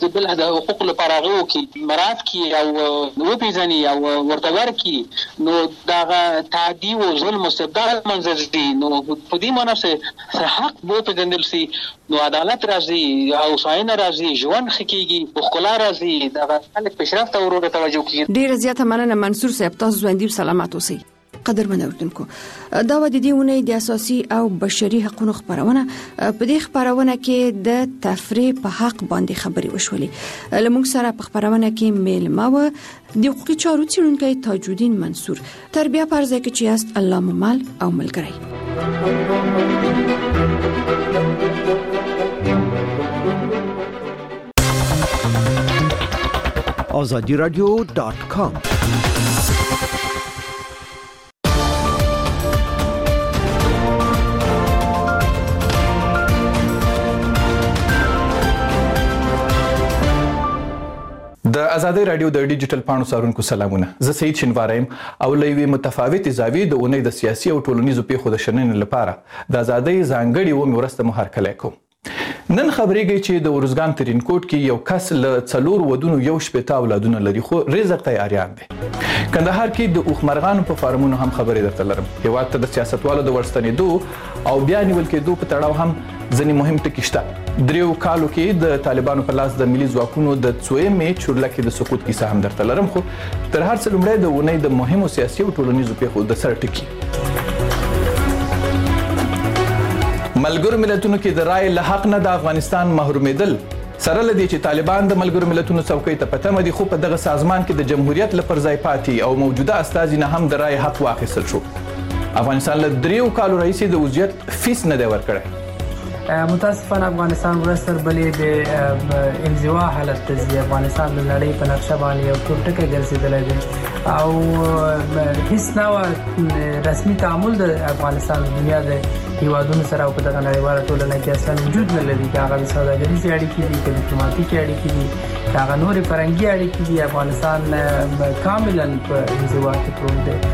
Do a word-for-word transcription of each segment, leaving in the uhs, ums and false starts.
بل د حقوق لپاره هغه کې مراد کې او وپیژني او ورته ورکړي نو دا تعدي او ظلم مستبدل منځ دي نو په دې معنی سره حق به تګندل سي نو عدالت راځي او ساين راځي ژوند خکېږي بخلا راځي دا خلک پیشرفت او ورته توجه کوي. ډیر زیاته مننه منصور صاحب، تاسو ژوندۍ سلامات اوسئ. قدرمن اوردونکو، دا و د دې ونې د اساسي او بشري حقوقو خبرونه. په دې خبرونه کې د تفریح په حق باندې خبري وشولې. لمونږ سره په خبرونه کې میلمه و د حقوقي چارو څېړونکی تاج الدین منصور. تربیه پرځای کې چې است الله ممل او ملګری. آزادی رادیو دات کام د آزادی رادیو د ډیجیټل پاڼو سارونکو سلامونه. زه سید شینوارم او لوی متفاوت زاویې د اونۍ د سیاسي او ټولنیزو پیښو د شننې لپاره د آزادی ځانګړي و مرسته مهارکلای کوم. نن خبرېږي چې د ورزګان ترینکوټ کې یو کس له څلور ودونو یو شپېته اولادونه لري خو رزق تیاریان دي. کندهار کې د اوخمرغانو په فارمونو هم خبرې درته لرم. هیواد ته د سیاستوالو د ورستنېدو او بیا نیول کېدو په تړاو هم ځینې مهم ټکي شته. دریو کالو کې د طالبانو په لاس د ملي ځواکونو د څوېمې چورلکې د سقوط کیسه هم درته لرم خو تر هر څه لومړی د اونۍ د مهمو سیاسي او ټولنیزو پیښو د سر ټکي. ملګرو ملتونو کې د رای له حق نه د افغانستان محرومېدل سره لدی چې طالبان د ملګرو ملتونو څوکۍ ته پته مدي خو په دغه سازمان کې د جمهوریت لپاره ځای پاتې او موجوده استازي نه هم د رای حق واخیستل شو. افغانستان له دریو کالو راهیسې د وضعیت فیس نه دی ورکړی. متاسفانه افغانستان ورستر بلې د انزوا حالت ته ځي. افغانستان د نړۍ په نقشه باندې یو ټوټکه ګرځېدلی دی او هیڅ نوع رسمي تعامل د افغانستان د دنیا د هیوادونو سره او په دغه نړیواله ټولنه کې اصلا وجود نه لري. هغه د سوداګریزې اړیکې دي، که ډیپلوماټیکې اړیکې دي، هغه نورې فرهنګي اړیکې دي. افغانستان کاملا په انزوا کې پروت دی.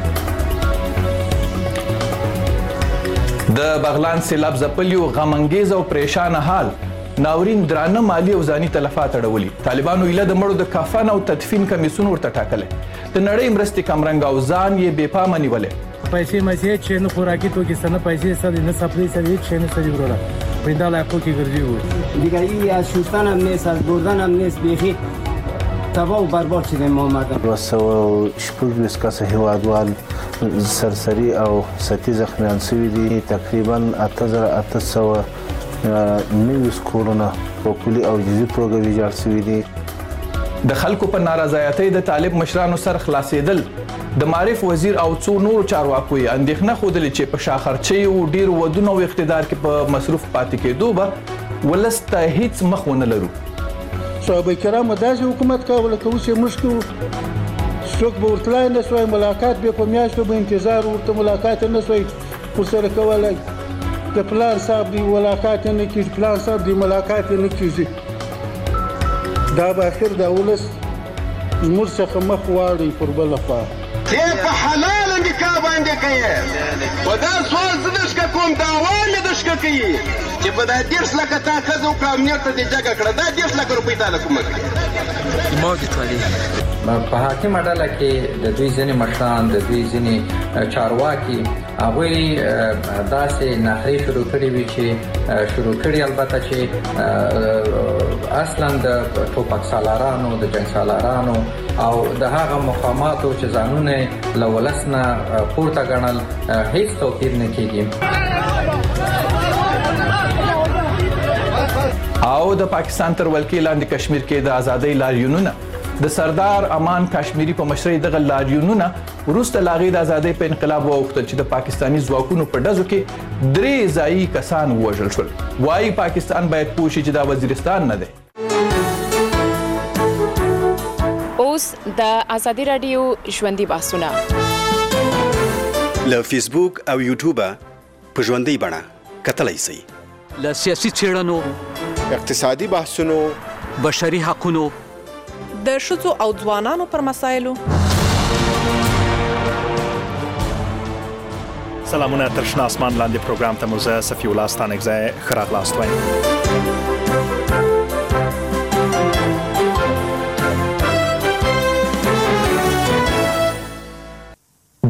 د بغلان سیلاب ځپلیو غمانګیز او پریشان حال ناورین درانه مالی او ځاني تلفات اړولي. طالبانو ایله د مړو د کفن او تدفین کمیسون ورته ټاکلي. د نړۍ مرستې کمرنګ او ځان یې بې پامه نیولې. پیسې مزه چې نه خوراکي توکي سره پیسې سره نه سپلای سره هیچ نه سړي وروړه پرنده لا کو کې ګرځي وو دیگه یا شستان هم نیست از بردن هم نیست بیخی تبا و برباد شده ما آمدن واسه شپږ ویس کسه هیوادوال سرسری او ستی زخمیان شوي دي. تقریبا اته زره اته سوه نوي کورونه په کلي او جزئي توګه ویجاړ شوي دي. د خلکو په نارضایتۍ د طالب مشرانو سر خلاصېدل د معرف وزیر او څو نورو چارواکو یې اندېښنه ښودلې چې په شاخرچۍ او ډېرو ودونو او اقتدار کې په مصروف پاتې کېدو به ولس ته هیڅ مخ ونه لرو. صحابه کرامو داسې حکومت کوو لکه اوس یې موږ کوو. څوک به ورتلای نه سوی، ملاقات به په میاشتو به انتظار ورته ملاقات نه سوی ورسره کولی. د پلان صاحب دی ملاقات نه کېږي، پلان صاحب دی ملاقات نه کېږي. دا به اخر د ولس زموږ څخه مخ واړوي پر بله خوا. ته په حلال نکاح باندې کوي و دا سوال زه دشکه کوم دعوا مې دشکه کوي چې په دا دېرش لکه تا ښځه وکړه امنیت ته دې جګه کړه دا دېرش لکه روپۍ تاله کومه کړي. ما دې په حاکمه ډله کې د دوی ځینې مشران د دوی ځینې چارواکي هغوی داسې نخرې شروع کړي وي چې شروع کړي البته چې اصلا د ټوپک سالارانو د جنګ سالارانو او د هغه مقاماتو چې ځانونه له ولس نه پورته ګڼل هیڅ توپیر نه کېږي. او د پاکستان تر ولکې لاندې کشمیر کې د ازادۍ لاریونونه د سردار امان کشمیری په مشرۍ دغه لاریونونه وروسته له هغې د ازادۍ په انقلاب واوښتل چې د پاکستاني ځواکونو په ډزو کې درې ځایي کسان ووژل شول. وایي پاکستان باید پوه شي چې دا وزیرستان نه دی. اوس د ازادي رادیو ژوندۍ بحثونه له فیسبوک او یوټیوبه په ژوندۍ بڼه کتلی شئ. له سیاسي څېړنو، اقتصادي بحثونو، بشري حقونو، د ښځو او ځوانانو پر مسایلو. سلامونه، تر شنه اسمان لاندې پروګرام ته مو زه صفي الله ستانکزی ښه راغلاست وایم.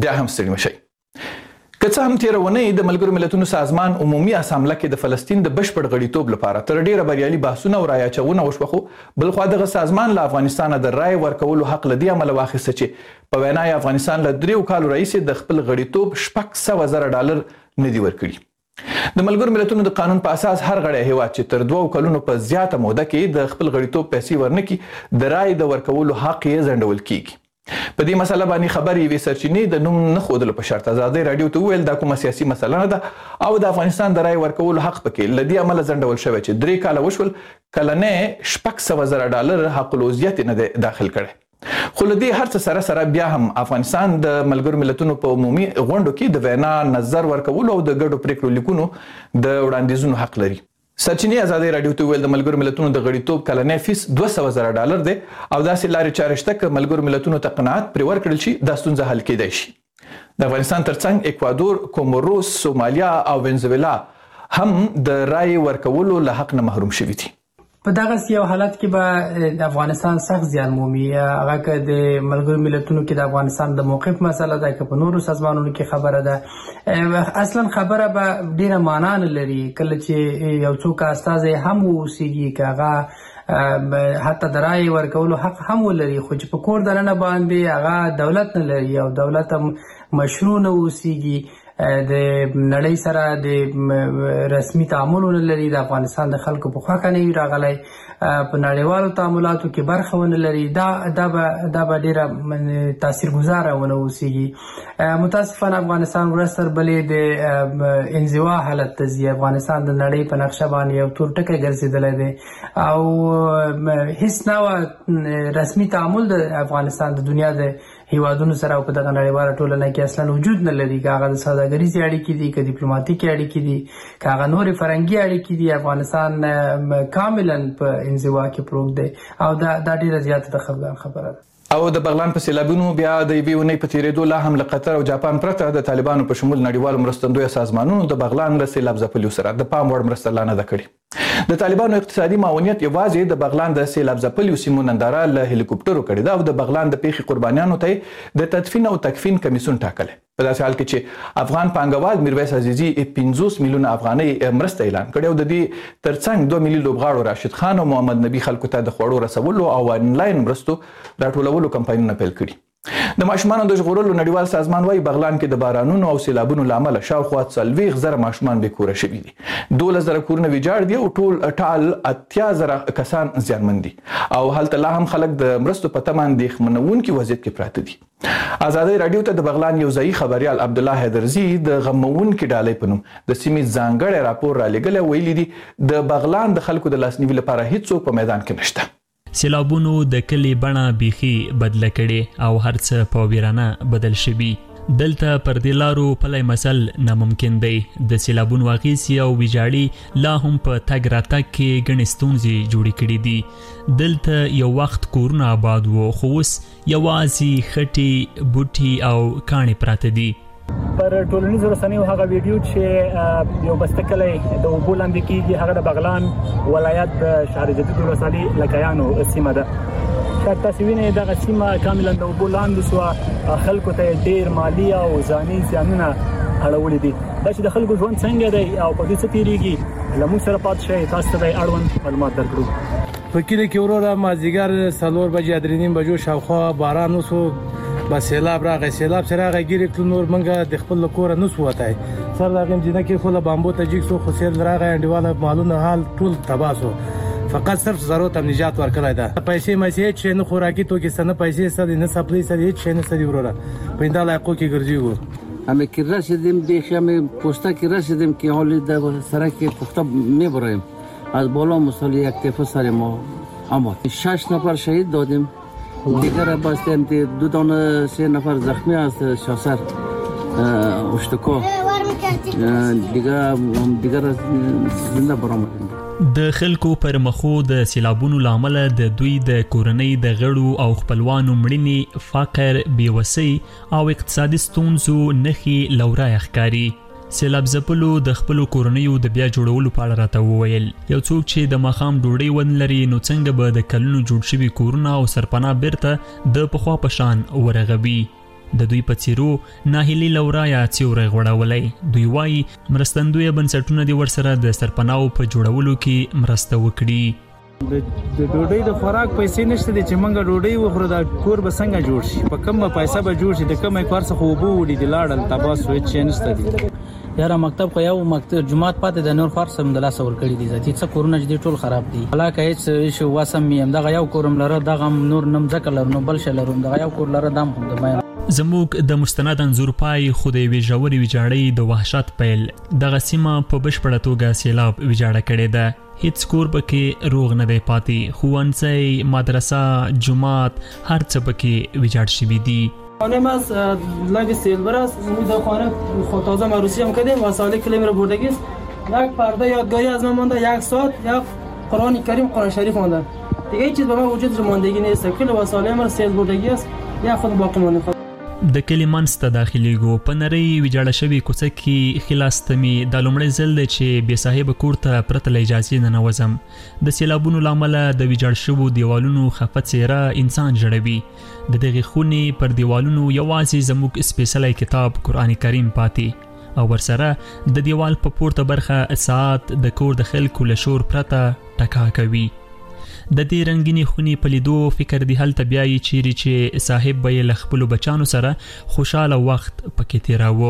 بیا هم ستړي مشئ. که څه هم تېره اونۍ د ملګرو ملتونو سازمان عمومي اسامبله کې د فلسطین د بشپړ غړیتوب لپاره تر ډیره بریالي بحثونه او رایه اچونه وشوه، خو بلخوا دغه سازمان له افغانستانه د رایې ورکولو حق له دې امله واخیسته چې په وینا یې افغانستان له دریو کالو راهیسې د خپل غړیتوب شپږ سوه زره ډالر نه دي ورکړي. د ملګرو ملتونو د قانون په اساس هر غړی هیواد چې تر دوو کلونو په زیاته موده کې د خپل غړیتوب پیسې ورنکړي د رایې د ورکولو حق یې ځنډول کیږي. په دې مسله باندې خبرې یوې سرچینې د نوم نه ښودلو په شرط ازادۍ راډیو ته وویل دا کومه سیاسي مسله نه ده او د افغانستان د رایې ورکولو حق پکې له دې امله ځنډول شوی چې درې کاله وشول کلنۍ شپږ سوه زره ډالر حق العضویت نه دی داخل کړی. خو له دې هر څه سره سره بیا هم افغانستان د ملګرو ملتونو په عمومي غونډو کې د وینا نظر ورکولو او د ګډو پریکړو لیکونو د وړاندیزونو حق لري. سرچینې ازادۍ راډیو ته ویل د ملګرو ملتونو د غړیتوب کلنۍ فیس دوه سوه زره ډالر دی او داسې لارې چارې شته که ملګرو ملتونو ته قناعت پرې ورکړل شي دا ستونزه حل کیدای شي. د افغانستان ترڅنګ اکوادور، کوموروس، سومالیا او وینزویلا هم د رایې ورکولو له حق نه محروم شوي دي. په دغه یو حالت کې به د افغانستان سخت زیان مومي. هغه که د ملګرو ملتونو کې د افغانستان د موقف مسله ده که په نورو سازمانونو کې خبره ده، اصلا خبره به ډیره معنا نه لري کله چې یو څوک استازی هم اوسیږي که هغه حتی د رایې ورکولو حق هم ولري خو چې په کور دننه باندې هغه دولت نه لري او دولت هم مشروع نه اوسیږي، د نړۍ سره د رسمي تعاملونه لري، د افغانستان د خلکو په خوښه نه وي راغلی، په نړیوالو تعاملاتو کې برخه ونه لري، دا دا به دا به ډیره تاثیرګذاره ونه اوسیږي. متاسفانه افغانستان ورځ تر بلې د انزوا حالت ته ځي. افغانستان د نړۍ په نقشه باندې یو تور ټکی ګرځېدلی دی او هیڅ نوع رسمي تعامل د افغانستان د دنیا د هیوادونو سره او په دغه نړیواله ټولنه کې اصلا وجود نه لري، که هغه د سوداګریزې اړیکې دي، که ډیپلوماتیکې اړیکې دي، که هغه نورې فرهنګي اړیکې دي. افغانستان کاملا په انزوا کې پروت دی او دا دا ډیره زیاته د خفګان خبره ده. او د بغلان په سیلابونو بیا د یوې اونۍ په تېرېدو لا هم له قطر او جاپان پرته د طالبانو په شمول نړیوالو مرستندویه سازمانونو د بغلان له سیلاب ځپلیو سره د پام وړ مرسته لا نه ده کړې. د طالبانو اقتصادي معاونیت یوازې د بغلان د سیلاب ځپلیو سیمو ننداره له هلیکوپټرو کړې ده او د بغلان د پیښې قربانیانو ته د تدفین او تکفین کمیسیون ټاکلی. په داسې حال کې چې افغان پانګوال میرویس عزیزي پنځوس میلیونه افغانۍ مرسته اعلان کړې او د دې ترڅنګ دوه ملي لوبغاړو راشد خان او محمد نبي خلکو ته د خوړو رسولو او آنلاین مرستو راټولولو کمپاینونه پیل کړي. د ماشومانو د ژغورلو نړیوال سازمان وايي بغلان کې د بارانونو او سیلابونو له امله شاوخوا څلوېښت زره ماشومان بې کوره شوي دي، دولس زره کورونه ویجاړ دي او ټول ټال اتیا زره کسان زیانمن دي او هلته لا هم خلک د مرستو په تمه اندېښمنونکي وضعیت کې پراته دي. ازادۍ راډیو ته د بغلان یو ځایي خبریال عبدالله حیدرزي د غمونکي ډالۍ په نوم د سیمې ځانګړی راپور رالیږلی، ویلي دي د بغلان د خلکو د لاسنیوي لپاره هیڅوک په میدان کې نشته. سیلابونو د کلی بڼه بیخي بدله کړې او هر څه په ویرانه بدل شوي. دلته پر دې لارو پلی مسل ناممکن دی. د سیلابونو اغیزې او ویجاړي لا هم په تګ راتګ کې ګڼې ستونزې جوړې کړي دي. دلته یو وخت کورونه آباد وو خو اوس یوازې خټې، بوټي او کاڼې پراته دي. پر ټولنیزو رسنیو هغه ویډیو چې یو بستکلی د اوبو لاندې کیږي هغه د بغلان ولایت د شهر جدید ولسوالۍ لکیانو سیمه ده. شاید تاسو وینئ دغه سیمه کاملا د اوبو لاندې شوه، خلکو ته ډیر مالي او ځاني زیانونه اړولي دي. دا چې د خلکو ژوند څنګه دی او په دې څه تیریږي له موږ سره پاتې شئ، تاسو ته اړوند معلومات درکړو. په کلي کې وروره مازدیګر څلور بجې درې نیم بجو شاوخوا باران وسو، بس سیلاب راغی. سیلاب چې راغی ګیرې کړو، نور موږ د خپل له کوره نسو وتی. سر د هغې مدینه کې خو له بامبو ته جګ سو، خو سیل راغی انډیواله مالونه حال ټول تباه سو. فقط صرف ضرورت ته نجات ورکړی ده. پیسې میسې هېڅ شی نه، خوراکي توکي څه نه، پیسې څه دي نه، سپلۍ څه دي، هېڅ شی نشته دي وروره. په این علاقو کې ګرځېږو. همه که رسیدیم بیخی همه پوسته که رسیدیم که حالی در سرک پخته میبراییم از بالا مثال یک تفه سر ما اما شش نفر شهید دادیم، دیگر باستیم که دو دانه سه نفر زخمی است شاسر اشتکا دیگر دیگر زنده برآمدیم. د خلکو پر مخو د سیلابونو لامل د دوی د کورنۍ د غړو او خپلوانو مړینې، فقر، بیوسۍ او اقتصادي ستونزو نښې لورای ښکاري. سیلاب ځپلو د خپلو کورنیو د بیا جوړولو په اړه راته وویل. یو څوک چې د ماښام ډوډۍ ونه لري نو څنګه به د کلونو جوړ شوي کورونه او سرپناه بیرته د پخوا په شان ورغوي. د دوی په څیرو ناهیلي لورایا څیوري غوړولای. دوی وایي مرستندوی بنسټونه د ورسره د سرپناو په جوړولو کې مرسته وکړي. د ډوډۍ د خوراک پیسې نشته دي چې موږ ډوډۍ وخورو دا کور به څنګه جوړ شي په کومه پیسې به جوړ شي د کومه کار څخه وبو وړي د لاړل تباسو هیڅ نشته دي. یاره مکتب خو یو مکتب جمعات پاتې د نور خرڅ هم د لاس ور کړی دي ځکه چې کورونه دي ټول خراب دي. علاقه هیڅ شو واسم مې هم دغه یو کورم لره دغه نور نم ځکه لرنو بل شلرم دغه یو کور لره دام هم د بیان. زموږ د مستند انزور پای خو د ویژوري ویجاړۍ د وحشت پیل دغه سیمه په بشپړه توګه سیلاب ویجاړه کړې ده. هیڅ کور پکې روغ نه دی پاتې. ښوونځی، مدرسه، جومات هر څه پکې ویجاړ شوي دي. خانم از لگ سیلبر است. امید خانه خود تازه عروسی هم کردیم و سال کلیم رو بردگی است. یک پرده یادگاری از من مانده، یک ساعت، یک قرآن کریم، قرآن شریف مانده. دیگه هیچ چیز به من وجود ماندگی نیست. کل و سال ما سیل بردگی است. یا خود باقی مانده. د کلی منځ ته داخليږو په نری ویجاړه شوی کوڅه کې خلاصتمي د لومړی ځل دی چې بې صاحب کور ته پرته له اجازې نه نوځم. د سیلابونو له امله د ویجاړ شوو دیوالونو خفه څیره انسان جوړوي. د دغې خونې پر دیوالونو یوازې زموږ سپیڅلی کتاب قرآن کریم پاتې او ورسره د دیوال په پورته برخه ساعت د کور د خلکو له شور پرته ټکا کوي. د دې رنگینی خونی په لیدو فکر دی هلته بیاي چیرې چې صاحب به له خپل بچانو سره خوشاله وخت پکې تیراوه.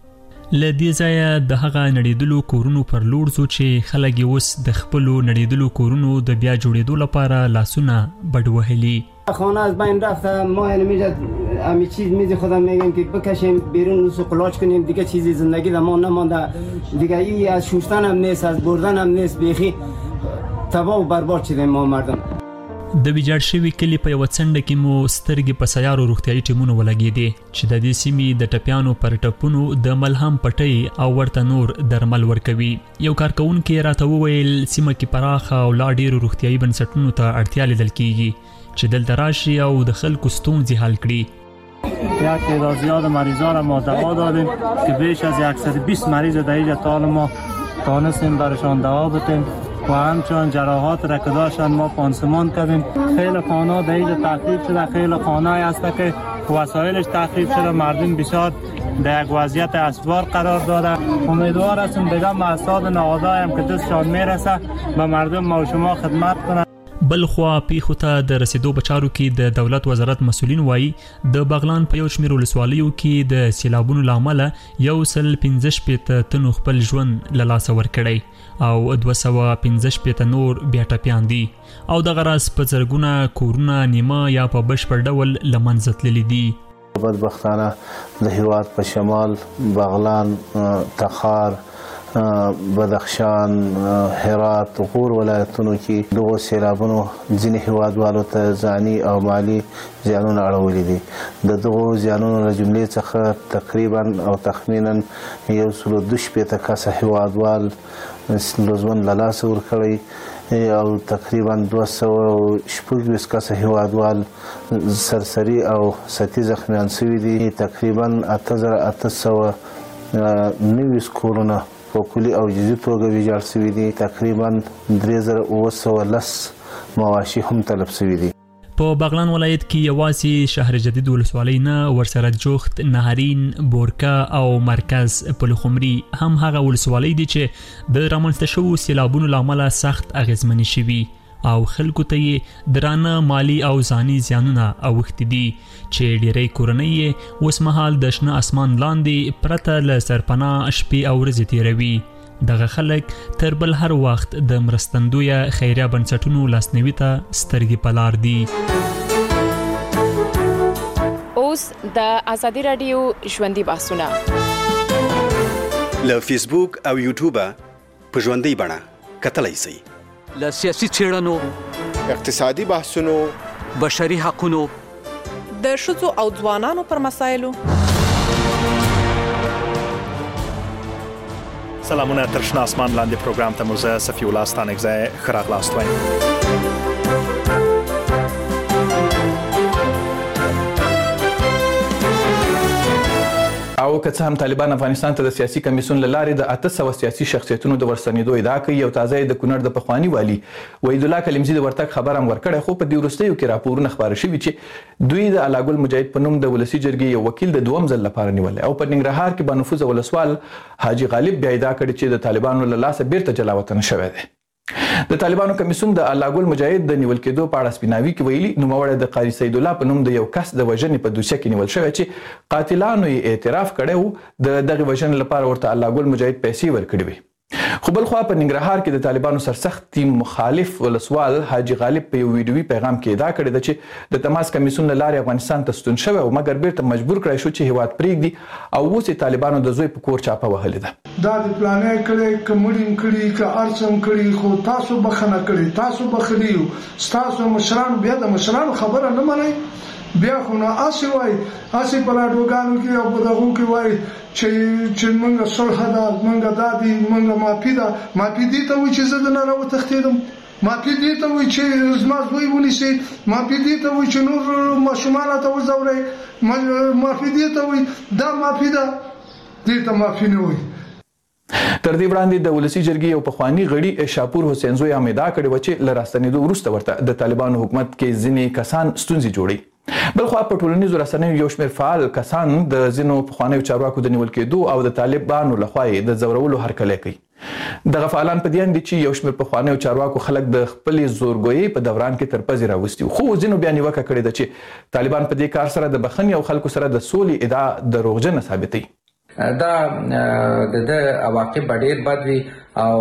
ل دې ځایه د هغه نړیدلو کورونو پر لور زو چې خلک اوس د خپل نړیدلو کورونو د بیا جوړېدو لپاره لاسونه بډ وهلي. خانه از بین رفته ما یعنی میجد امی چیز میزی خودم میگم که بکشیم بیرون و قلاچ کنیم دیگه چیزی زندگی در ما نمانده دیگه. ای از شوشتن هم نیست از بردن هم نیست بیخی تباہ و برباد شدیم ما مردم. د ویجاړ شوي کلي په یوه څنډه کې مو سترګې په سیارو روغتیایي ټیمونو ولګېدې چې د دې سیمې د ټپیانو پر ټپونو د ملهم پټۍ او ورته نور درمل ورکوي. یو کارکوونکی راته وویل سیمه کې پراخه او لا ډېرو روغتیایي بنسټونو ته اړتیا لیدل کیږي چې دلته راشي او د خلکو ستونزې حل کړي. یک تعداد زیاد مریضان را ما دوا دادیم که بیش از صد و بیست مریض در اینجا تا حالا ما تانستیم برشان دوا بدیم و همچنان جراحات را که داشتن ما پانسمان کردیم. خیلی خانه در اینجا تخریب شده، خیلی خانه هست که وسایلش تخریب شده، مردم بسیار در یک وضعیت اسوار قرار داده. امیدوار هستم دیگه مؤسسات نهادهای هم که دستشان میرسه به مردم ما و شما خدمت کنند. بل خوا پیښو ته د رسیدو بچارو کې د دولت وزارت مسولین وایي د بغلان په یو شمېر ولسوالیو کې د سیلابونو له امله یو سل پنځه شپېته تنو خپل ژوند له لاسه ورکړی او دوه سوه پنځه شپېته نور بیا ټپیان دي او دغه راز په زرګونه کورونه نیمه یا په بشپړ ډول له منځه تللي دي. بدبختانه د هیواد په شمال بغلان، تخار، بدخشان، هرات، غور ولایتونو کې دغه سیلابونو ځینې هیوادوالو ته ځاني او مالی زیانونه اړولي دي. د دغو زیانونو له جملې څخه تقریبا او تخمینا یو سل دوه شپېته کسه هیوادوال ژوند له لاسه ورکړی او تقریبا دوه سوه شپږ ویشت کسه هیوادوال سرسري او سطحي زخمیان شوي دي. تقریبا اته زره اته سوه نوي کورونه په کلي او جزئي توګه ویجاړ شوي دي. تقریبا درې زره اوه سوه لس مواشي هم تلف شوي دي. په بغلان ولایت کې یوازې شهر جدید ولسوالۍ نه ورسره جوخت، نهرین، بورکا او مرکز پلخمري هم هغه ولسوالۍ دي چې د رامنځته شوو سیلابونو له امله سخت اغیزمنې شوي او خلکو ته یې درانه مالی او ځاني زیانونه اوښتي دي چې ډیری کورنۍ یې اوس مهال د شنه اسمان لاندې پرته له سرپناه شپې او ورځې تیروي. دغه خلک تر بل هر وخت د مرستندویه خیریه بنسټونو لاسنیوي ته سترګې په لار دي. اوس د ازادي راډیو ژوندۍ بحثونه له فیسبوک او یوټیوب په ژوندۍ بڼه کتلای شئ. له سیاسي څېړنو، اقتصادي بحثونو، بشري حقونو، د ښځو او ځوانانو پر مسایلو. سلامونه تر شنه اسمان لاندې پروګرام ته مو زه صفي الله ستانکزی ښه راغلاست وایم. او او که څه هم طالبان افغانستان ته د سیاسي کمیسیون له لارې د اته سوه سیاسي شخصیتونو د ورستنېدو ادعا کوي او تازه یې د کونړ د پخواني والي وحید الله کلیمزي د ورتګ خبر هم ورکړی، خو په دې وروستیو کې راپورونه خپاره شوي چې دوی د الله ګل مجاهد په نوم د ولسي جرګې یو وکیل د دوم ځل لپاره نیولی او په ننګرهار کې بانفوذه ولسوال حاجي غالب بیا ادعا کړې چې د طالبانو له لاسه بیرته جلا وطن شوی دی. د طالبانو کمیسیون د الله ګل مجاهد د نیول کېدو په اړه سپیناوي کې ویلي نوموړی د قاري سید الله په نوم د یو کس د وژنې په دوسیه کې نیول شوی چې قاتلانو یې اعتراف کړی و د دغې وژنې لپاره ورته الله ګل مجاهد پیسې ورکړې وې. خو بل خوا په ننګرهار کې د طالبانو سرسخت ټیم مخالف ولسوال حاجي غالب په یو ویډیوي پیغام کې ادعا کړې ده چې د تماس کمیسیون له لارې افغانستان ته ستون شوی او مګر بیرته مجبور کړی شو چې هیواد پرېږدي او اوس یې طالبانو د زوی په کور چاپه وهلې ده. دا د پلانې کړي که مړیم کړي که ارڅم کړي خو تاسو بخنه کړي، تاسو بخلي یو ستاسو مشران بیا د مشرانو خبره نه منئ، بیا خو نه اسی وای اسی په راډیوګانو کې او په دغو کې وای چې چې موږ صلح ده موږ دادي موږ معافي ده. معافي دي ته وایي چې زه د نه راوتښتېدم، معافي دي ته وایي چې زما زوی ونیسي، معافي دي ته وایي چې نور ماشومان ته وځورئ، معافي دي ته وایي دا معافي ده، دې ته معافي نه وایي. تر دې وړاندې د ولسي جرګې یو پخواني غړي شاپور حسین زوی هم ادعا کړې وه چې له راستنېدو وروسته ورته د طالبانو حکومت کې ځینې کسان ستونزې جوړوي. بلخوا په ټولنیزو رسنیو یو شمېر فعال کسان د ځینو پخوانیو چارواکو د نیول کېدو او د طالبانو لخوا یې د ځورولو هرکلی کوي. دغه فعالان په دې اند دي چې یو شمېر پخوانیو چارواکو خلک د خپلې زورګویۍ په دوران کې تر پزې راوستي وو، خو ځینو بیا نیوکه کړې ده چې طالبان په دې کار سره د بخښنې او خلکو سره د سولې ادعا دروغجنه ثابتوي. دا د عواقب به ډېر بد وي او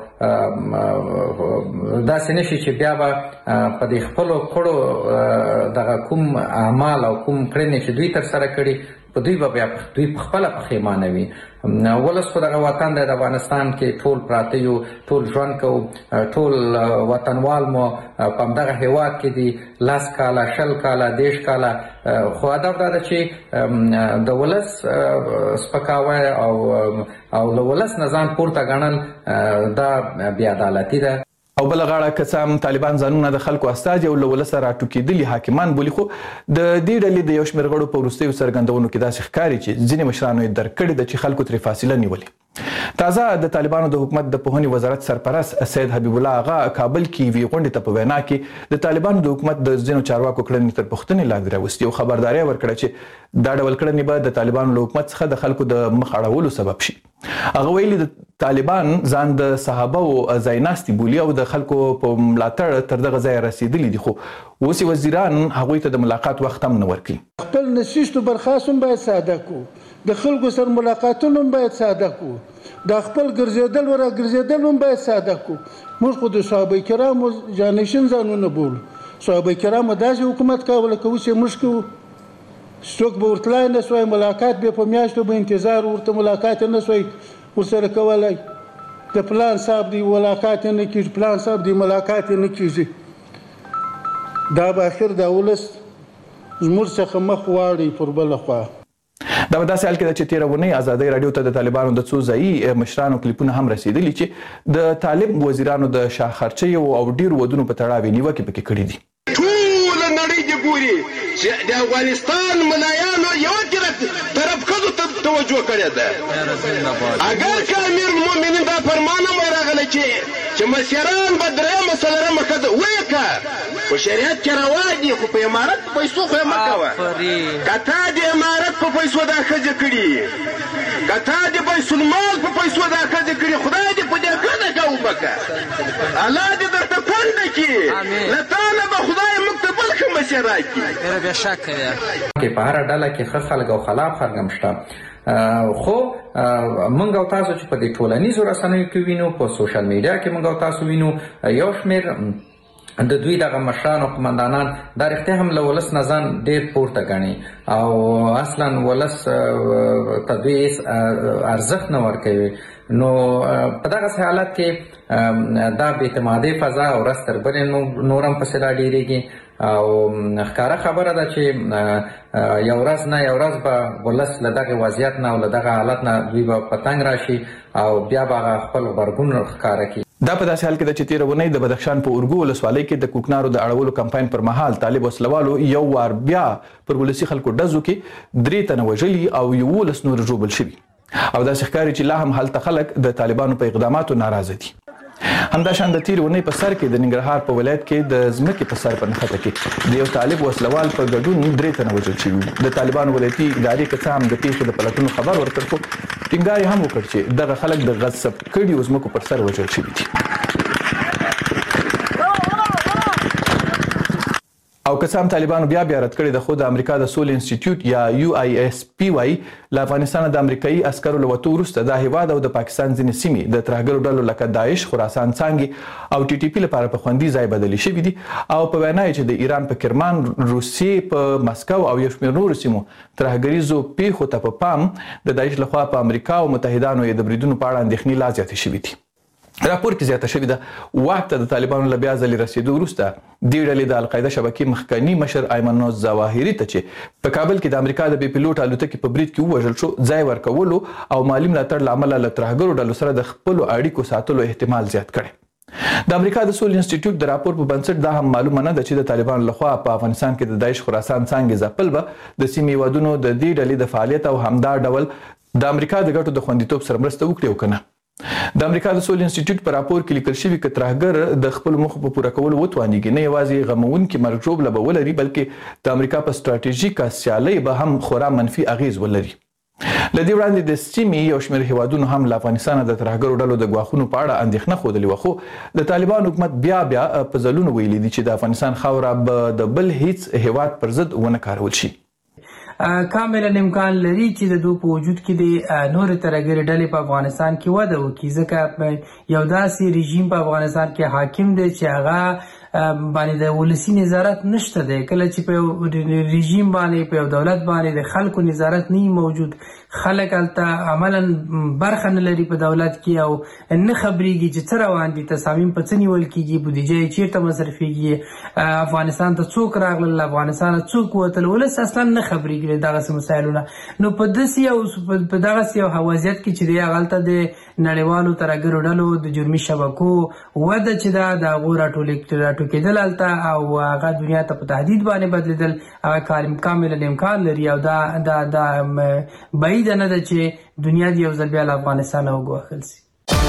داسې نشي چې بیا به په دې خپلو کړو دغه کوم اعمال او کوم کړنې چې دوی ترسره کړي په دوی به بیا دوی په خپله پښیمانه وي. ولس خو دغه وطن دی د افغانستان کې ټول پراته یو، ټول ژوند کوو، ټول وطنوال مو په همدغه هیواد کې دي لس کاله شل کاله دېرش کاله، خو هدف دا ده چې د ولس سپکاوی او او له ولس نه ځان پورته ګڼل دا بې عدالتي ده. او بل غاړه که څه هم طالبان ځانونه د خلکو استازي او له ولسه راټوکېدلي حاکمان بولي، خو د دې ډلې د یو شمېر غړو په وروستیو څرګندونو کې داسې ښکاري چې ځینې مشرانو یې درک کړې ده چې خلکو ترې فاصله نیولې. تازه د طالبانو د حکومت د پوهنې وزارت سرپرست سید حبیب الله آغا کابل کې یوې غونډې ته په وینا کې د طالبانو د حکومت د ځینو چارواکو کړنې تر پوښتنې لاندې راوستې او خبرداری ورکړه چې دا ډول کړنې به د طالبانو له حکومت څخه د خلکو د مخ اړولو سبب شي. هغه ویلي د طالبان ځان د صحابه ځایناستي بولي او د خلکو په ملاتړ تر دغه ځایه رسېدلي دي، خو اوس یې وزیران هغوی ته د ملاقات وخت هم نه ورکوي. خپل نشیستو برخاست هم باید ساده کړو، د خلکو سره ملاقاتونه هم باید ساده کړو، د خپل ګرځېدل ورا ګرځېدل هم باید ساده کړو. موږ خو د صحابه کرامو جانشین ځانونه بولو، صحابه کرامو داسې حکومت کوله که اوس یې موږ کوو. څوک به ورتلای نه سوی، ملاقات به په میاشتو به انتظار ورته ملاقات نه سوی ورسره کولی، د پلان صاحب دی ملاقات نه کېږي، پلان صاحب دی ملاقات نه کېږي. دا به اخر دا ولس زموږ څخه مخ واړوي پر بله خوا. دا په داسې حال کې ده چې تېره اونۍ ازادۍ راډیو ته د طالبانو د څو ځایي مشرانو کلیپونه هم رسېدلي چې د طالب وزیرانو د شاه خرچیو او ډېرو ودونو په تړاو یې نیوکې پکې کړي دي. ټوله نړۍ دې ګوري چې د افغانستان ملایانو یوه طرف ښځو ته توجه کړې ده. اگر که امیر المؤمنین دا فرمان هم ورغلی چې مشران به درېیمه څلورمه ښځه وکړه، په شریعت کې روا دي، خو په امارت په پیسو خو یې مه کوه. که تا د امارت په پیسو دا ښځې کړي، که تا د بیت المال په پیسو دا ښځې کړي، خدای دې په دې ښځه ښه وبکه، الله دې درته کونډه کړي، له تا نه به خدای موږ ته بل ښه مشر راکړي. بېشکه دی په هره ډله کې ښه خلک او خلاف خلک هم شته، خو موږ او تاسو چې په دې ټولنیزو رسنیو کې وینو، په سوشل میډیا کې موږ او تاسو وینو، یو شمېر د دوی دغه مشران او قمندانان دا رښتیا هم له ولس نه ځان ډېر پورته ګڼي او اصلا ولس ته دوی هېڅ ارزښت نه ورکوي. نو په دغسې حالت کې دا بېاعتمادۍ فضا او ورځ تر بلې نور هم پسې را ډېرېږي او ښکاره خبره ده چې یو ورځ نه یو ورځ به ولس له دغې وضعیت نه او له دغه حالت نه دوی به په تنګ راشي او بیا به هغه خپل غبرګون ښکاره کړي. دا په داسې حال کې د چې تیره ونې د بدخشان په اورګو ولسوالۍ کې د کوکنارو د اړولو کمپاین پر مهال طالب وسلوالو یو وار بیا پر ولسي خلکو ډزو کې درې تنه وژلي او یولس نور ژوبل شوي او داسې ښکاري چې لا هم هلته خلک د طالبانو په اقداماتو ناراضه دي. همداشان د تیرې ونې په سر کې د ننګرهار په ولایت کې د ځمکې په سر په نښته کې د یو طالب وسلوال په ګډون درې تنه وژل شوي. د طالبانو ولایتي ادارې که څه هم د پیښې د پلټنو خبر ورکړ خو ټینګار یې هم وکړ چې دغه خلک د غصب کړیو ځمکو پر سر وژل شوي دي. او که څه هم طالبانو بیا بیا رد کړی د خو د امریکا د سولې انسټیټیوټ یا یو آی اس پی واي له افغانستان د امریکایي عسکرو له وتو وروسته دا هیواد او د پاکستان ځینې سیمې د ترهګرو ډلو لکه داعش، خراسان څانګې او ټي ټي پي لپاره په خوندي ځای بدلې شوي دي او په وینا یې چې د ایران په کرمان، روسیې په مسکو او یو شمېر نورو سیمو ترهګریزو پیښو ته په پام د داعش لخوا په امریکا او متحدانو یې د بریدونو په اړه اندېښنې لا زیاتې شوي دي. راپور کې زیاته شوې ده واک ته د طالبانو له بیا ځلې رسېدو وروسته دې ډلې د القاعده شبکې مخکني مشر ایمن الظواهري ته چې په کابل کې د امریکا د بې پیلوټ الوتکې په برید کې ووژل شو ځای ورکولو او مالي ملاتړ له امله له ترهګرو ډلو سره د خپلو اړیکو ساتلو احتمال زیات کړی. د امریکا د سولې انسټیټیوټ د راپور په بنسټ دا هم معلومه نه ده چې د طالبانو لخوا په افغانستان کې د داعش خراسان څانګې ځپل به د سیمې هیوادونو د دې ډلې د فعالیت او همدا ډول د امریکا د ګټو د خوندیتوب سره مرسته وکړي او که نه. د امریکا د سولې انسټیټیوټ په راپور کې لیکل شوي که ترهګر د خپلو موخو په پوره کولو وتوانیږي نه یوازې غموونکي مرګ ژوبله به ولري بلکې د امریکا په ستراتیژیکه سیالۍ به هم خورا منفي اغیز ولري. له دې وړاندې د سیمې یو شمېر هیوادونو هم له افغانستانه د ترهګرو ډلو د ګواښونو په اړه اندېښنه ښودلې وه خو د طالبانو حکومت بیا بیا په ځلونو ویلي دي چې د افغانستان خاوره به د بل هیڅ هیواد پر ضد ونه کارول شي. کاملا امکان لري چې د دوی په وجود کې د نورې ترهګرې ډلې په افغانستان کې وده وکړي ځکه یو داسې رژیم په افغانستان کې حاکم دی چې هغه باندې د ولسي نظارت نشته دی. کله چې په یو رژیم باندې په یو دولت باندې د خلکو نظارت نه موجود، خلک هلته عملا برخه نه لري په دولت کې او نه خبرېږي چې څه روان دي، تصامیم په څه نیول کېږي، بودیجه یې چیرته مصرفېږي، افغانستان ته څوک راغلل، افغانستان څوک وتل، ولس اصلا نه خبرېږي دغسې مسایلونه. نو په داسې یو په دغسې یو وضعیت کې چې دی هغلته د نړیوالو ترهګرو ډلو د جرمي شبکو وده چې ده د هغو راټوکېدل هلته او هغه دنیا ته په تهدید باندې بدلېدل هغه کاملا امکان لري او دا دا دا بعیده نه ده چې دنیا د یو ځل بیا له افغانستانه وګوښل سي.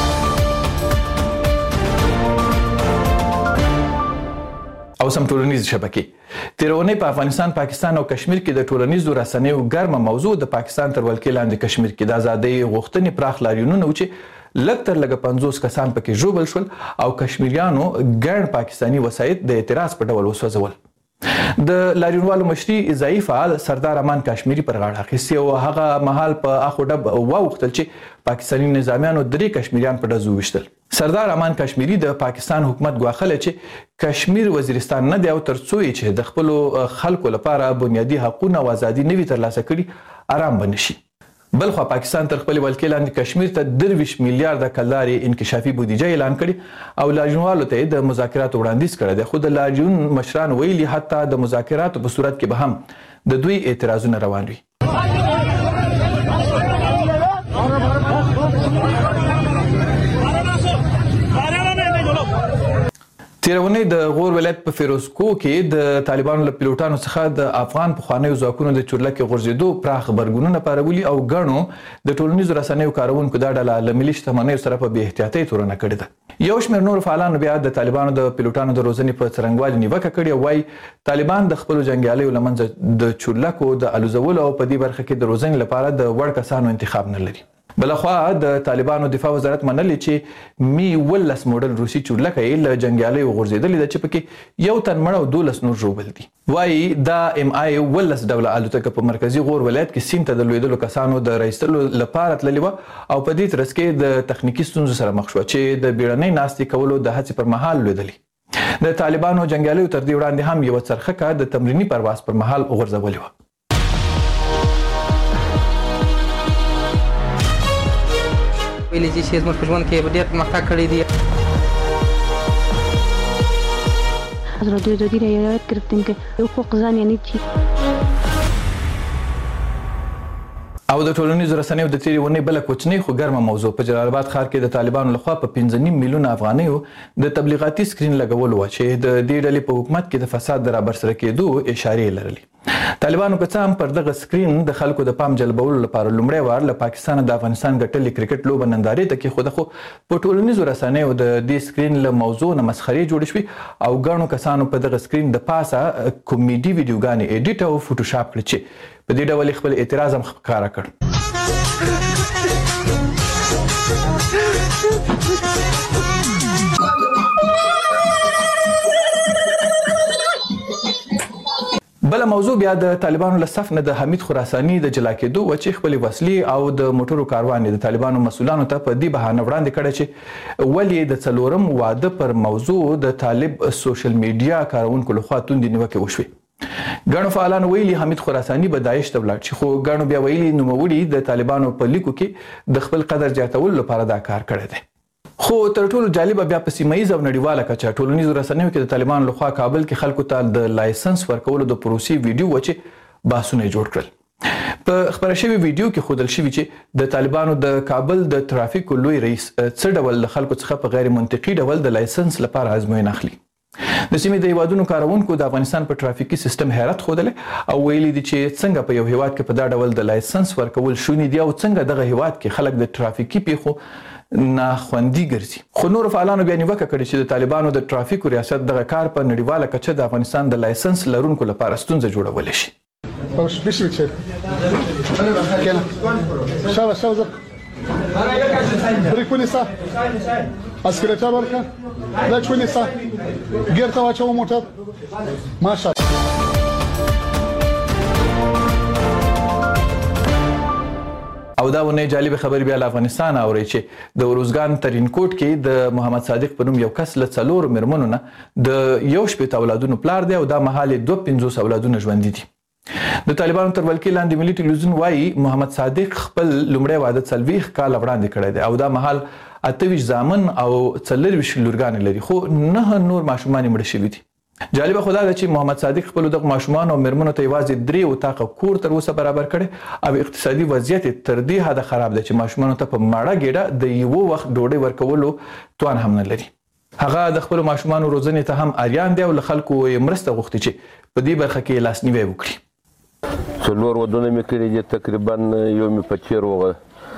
او سم ټولنیز شبکې تېره اونۍ په افغانستان، پاکستان او کشمیر کې د ټولنیزو رسنیو ګرمه موضوع د پاکستان تر ولکې لاندې کشمیر کې د ازادۍ غوښتنې پراخ لاریونونه و چې لږ تر لږه پنځوس کسان پکې ژوبل شول او کشمیریانو ګڼ پاکستاني وسایط د اعتراض په ډول وسوځول. د لاریونوالو مشري ځایي فعال سردار امان کشمیري پر غاړه اخیستې او هغه مهال په اخو ډب واوښتل چې پاکستاني نظامیانو درې کشمیریان په ډزو وویشتل. سردار امان کشمیري د پاکستان حکومت ګواښلی چې کشمیر وزیرستان نه دی او تر څو یې چې د خپلو خلکو لپاره بنیادي حقونه او ازادي نه وي ترلاسه کړي آرام به نه شي. بلخوا پاکستان تر خپلې ولکې لاندې کشمیر ته درویشت میلیارده کلدارې انکشافي بودیجه اعلان کړي او لاریونوالو ته یې د مذاکراتو وړاندیز کړی دی خو د لاریون مشران ویلي حتی د مذاکراتو په صورت کې به هم د دوی اعتراضونه روان وي. تېره اونۍ د غور ولایت په فیروزکوه کې د طالبانو له پیلوټانو څخه د افغان پخوانیو ځواکونو د چورلکې غورځېدو پراخ غبرګونونه پارولي او ګڼو د ټولنیزو رسنیو کاروونکو دا ډله له ملي شتمنیو سره په بې احتیاطۍ تورنه کړې ده. یو شمېر نورو فعالانو بیا د طالبانو د پیلوټانو د روزنې په څرنګوالي نیوکه کړې او وایي طالبان د خپلو جنګیالیو له منځه د چورلکو د الوزولو او په دې برخه کې د روزنې لپاره د وړ کسانو انتخاب نه لري. بلخوا د طالبانو دفاع وزارت منلي چې می ولس موډل روسي چورلکه یې له جنګیالیو غورځېدلې ده چې پکې یو تن مړ او دولس نور ژوبل دي. وایي دا ام آی ولس ډوله الوتکه په مرکزي غور ولایت کې سیند ته د لوېدلو کسانو د رایستلو لپاره تللې وه او په دې ترڅ کې د تخنیکي ستونزو سره مخ شوه چې د بیړنۍ ناستې کولو د هڅې پر مهال لوېدلې. د طالبانو جنګیالیو تر دې وړاندې هم یوه څرخکه د تمریني پرواز پر مهال غورځولې وه. ویلي دي چې زموږ په ژوند کې ډېر پرمختګ کړی دی. از رادیو آزادی یاد گرفتیم که حقوق زن یعنی چی. او د ټولنیزو رسنیو د تیرې ونې بله کوچنۍ خو ګرمه موضوع په جلال آباد ښار کې د طالبانو لخوا په پنځه نیم میلیونه افغانیو د تبلیغاتي سکرین لګولو وه چې د دې ډلې په حکومت کې د فساد د رابرسره کېدو اشارې لرلې. طالبانو که څه هم پر دغه سکرین د خلکو د پام جلبولو لپاره لومړی وار له پاکستانه د افغانستان ګټلې کرکټ لوبه نندارې ته کېښوده، خو په ټولنیزو رسنیو د دې سکرین له موضوع نه مسخرې جوړې شوې او ګڼو کسانو په دغه سکرین د پاسه کومیډي ویډیوګانې ایډیټ او فوټوشاپ کړې چې په دې ډول خپل اعتراض هم ښکاره کړ. بل موضوع بیا د طالبانو له صف نه د حمید خراساني د جلا کېدو و چې خپلې وسلې او د موټرو کاروان د طالبانو مسؤلانو ته په دې بهانه وړاندې کړه چې ولې د څلورم واده پر موضوع د طالب سوشل میډیا کارونکو لخوا توندې نیوکې وشوې. ګڼو فعالانو ویلي حمید خراساني به داعش ته ولاړ شي، خو ګڼو بیا ویلي نوموړي د طالبانو په لیکو کې د خپل قدر زیاتولو لپاره دا کار کړی دی. خو تر ټولو جالبه بیا په سیمه ییزه او نړیواله کچه ټولنیزو رسنیو کې د طالبانو لخوا کابل کې خلکو ته د لایسنس ورکولو د پروسې ویډیو و چې بحثونه یې جوړ کړل. په خپره شوي ویډیو کې ښودل شوي چې د طالبانو د کابل د ترافیکو لوی رئیس څه ډول د خلکو څخه په غیر منطقي ډول د لایسنس لپاره ازموینه اخلي. د سیمې د هیوادونو کاروونکو د افغانستان په ترافیکي سیستم حیرت ښودلی او ویلي دي چې څنګه په یو هیواد کې په دا ډول د لایسنس ورکول شوني دي او څنګه دغه هیواد کې خلک د ترافیکي پیښو ناخوندي ګرځي. خو نورو فعالانو بیا نیوکه کړې چې د طالبانو د ترافیکو ریاست دغه کار په نړیواله کچه د افغانستان د لایسنس لرونکو لپاره ستونزه جوړولی شي. اسکلټر ورکړه دا چونی سا ګیر تا واچو موټر ماشا. او دا ونه جالب خبر بیا له افغانستان اوري چې د روزګان ترینکوټ کې د محمد صادق په نوم یو کس له څلورو مېرمنو نه د یو شپېته اولادونو پلار دی او دا مهال یې دوه پنځوس اولادونه ژوندي دي. د طالبانو تر ولکې لاندې ملي ټلویزیون وایي محمد صادق خپل لومړی واده څلوېښت کاله وړاندې کړی دی او دا مهال اته ویشت زامن او څلرویشت لورګانې لري، خو نه نور ماشومان یې مړه شوي دي. جالبه خو دا ده چې محمد صادق خپلو دغو ماشومانو او مېرمنو ته یوازې درې اتاقه کور تر اوسه برابر کړی او اقتصادي وضعیت یې تر دې حده خراب دی چې ماشومانو ته په ماړه ګېډه د یوه وخت ډوډۍ ورکولو توان هم نه لري. هغه د خپلو ماشومانو روزنې ته هم اریان دی او له خلکو یې مرسته غوښتي چې په دې برخه کې لاسنیوی وکړي. څلور ودونه مې کړي دي، تقریبا یو مې په چیر وغه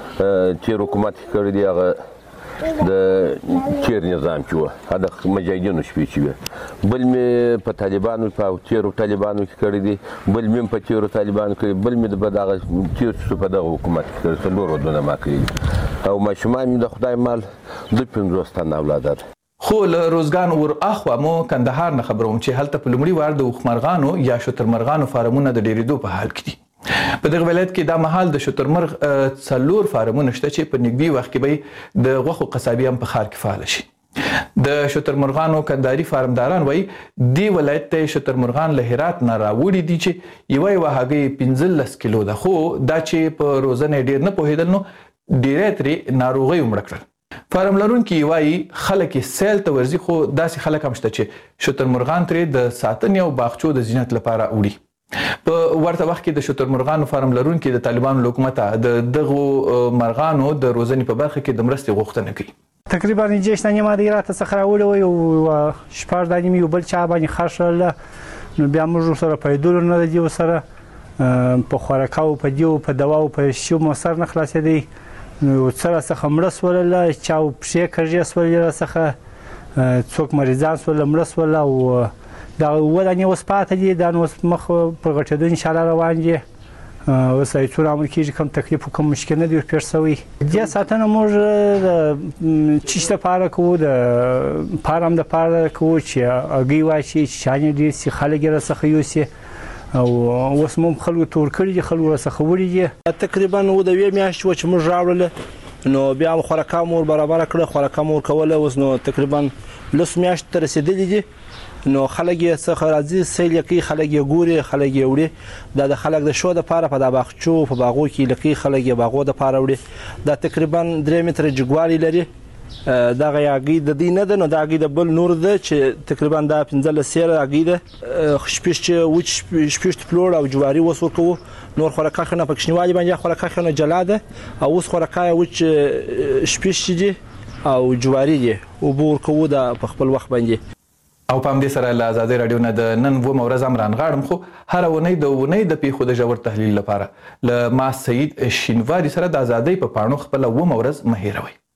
چیر حکومت کړی دی، هغه د چیر نظام چې و هغه مجاهدینو شپې چې وي، بل مې په طالبانو په چیرو طالبانو کې کړی دی، بل مې په چیرو طالبانو کې، بل مې د دغه چیر چې په دغه حکومت کې کړی څلور ودونه ما کړي او ماشومان مې د خدای مال دوه پنځوس تنه اولاد دي. خو له روزګان ور اخوا مو کندهار نه خبروم چې هلته په لومړي وار د اوښمرغانو یا شترمرغانو فارمونه د ډېرېدو په حال کې دي. په دغه ولایت کې دا مهال د شترمرغ څلور فارمونه شته چې په نږدې وخت کې به د غوښو قصابي هم په ښار کې فعاله شي. د شترمرغانو کندهاري فارمداران وایي دې ولایت ته شترمرغان له هرات نه راوړي دي چې یوه یوه هګۍ پنځلس کیلو ده، خو دا چې په روزنه یې ډېر نه پوهېدل نو ډېری ترې ناروغۍ مړه کړل. فارم لرونکي وایي خلک یې سیل ته ورځي، خو داسې خلک هم شته چې شترمرغان ترې د ساتنې او باغچو د زینت لپاره وړي. په ورته وخت کې د شترمرغانو فارم لرونکي د طالبانو له حکومته د دغو مرغانو د روزنې په برخه کې د مرستې غوښتنه کوي. تقریبا نږدې شته نیمه د هرات څخه راوړی وی او شپږ دانې مې یو بل چا باندې خرڅ کړل، نو بیا موږ ورسره پیدلو نه د دې ورسره په خوراکاو په دیو په دواو په شیو مو سر نه خلاصېدی، نو څه راڅخه مړه سولله، چا پښې کږې سولې راڅخه، څوک مریضان سول مړه سول او دا اووه دانې اوس پاته دي، دا نو اوس مخ په غټېدو انشاءالله روان دي. اوس څونه عمر کېږي کوم تکلیف کوم مشکل نه دی ورپېښ شوی. دې ساتنه موږ د چیش دپاره کوو، د فارم دپاره کوو چې هګۍ واچي، چې شیانې ډېر سي، خلک یې راڅخه یوسي او اوس مو خلکو ته ورکړي دي، خلکو راڅخه وړي دي. تقریبا اووه دوې میاشتې وه چې موږ راوړله، نو بیا هم خوراکه مو برابره کړه، خوراکه مو ورکوله، اوس نو تقریبا لسو میاشتو ته رسېدلي دي. نو خلک یې څخه راځي سیل یې کوي، خلک یې ګوري، خلک یې وړي. دا د خلک د شو دپاره په دا باغچو په باغو کې لکۍ خلک یې باغو دپاره وړي. دا تقریبا درې متره جګوالی لري دغه هګۍ د دې نه ده، نو دا هګۍ د بل نور ده چې تقریبا دا پنځلس سیره هګۍ ده. شپږ چې وچ شپږ پلوړ او جواري اوس ورکوو، نور خوراکه خنه پکښنیوالي باندې خوراکه خنه جلا ده، او اوس خوراکه وچ شپږ چې دي او جواري دي او بور کوو د په خپل وخت باندې. او په همدې سره له ازادۍ راډیو نه د نن اوومه ورځ هم رانغاړم، خو هره اونۍ د اونۍ د پیښو د ژور تحلیل لپاره له ما سعید شینواري سره د ازادۍ په پاڼو خپله اوومه ورځ مه هېروئ.